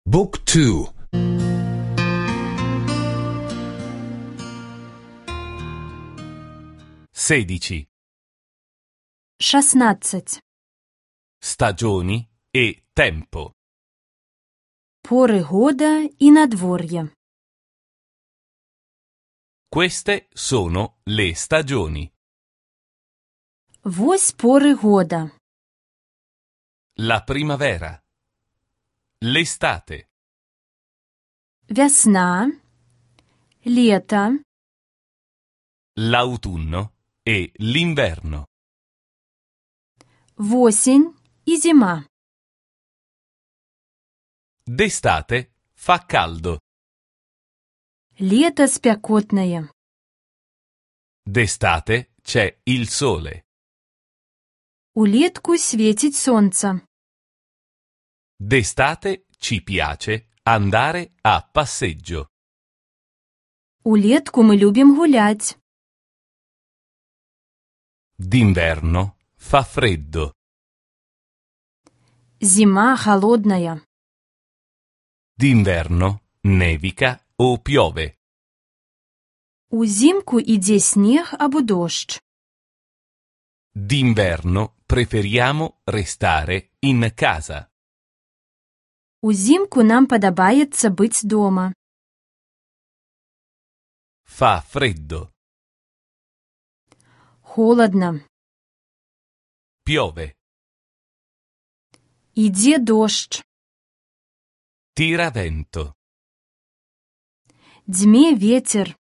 Book 2. 16. 16. Stagioni e tempo. Пори года і надвор'я. Queste sono le stagioni. Вось пори года. La primavera. L'estate. Весна, лето, L'autunno e l'inverno. осінь і зима. D'estate fa caldo. Лето спекотное. D'estate c'è il sole. Улетку світить сонце. D'estate ci piace andare a passeggio. Улетку ми любимо гулять. D'inverno fa freddo. Зима холодная. D'inverno nevica o piove. Узимку іде сніг або дощ. D'inverno preferiamo restare in casa. Узимку нам подобається бути дома. Fa freddo. Холодно. Piove. Іде дощ. Tira vento. Дьме ветер.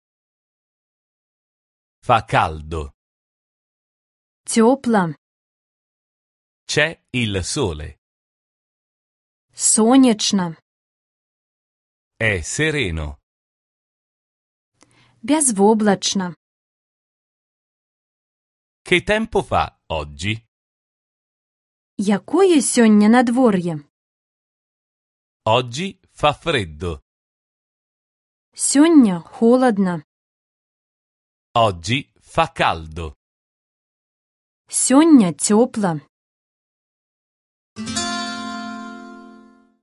Fa caldo. Тепло. C'è il sole. Сонячно. È sereno. Безоблачно. Che tempo fa oggi? Якое сёння надвор'е? Oggi fa freddo. Сёння холодно. Oggi fa caldo. Сёння тепло.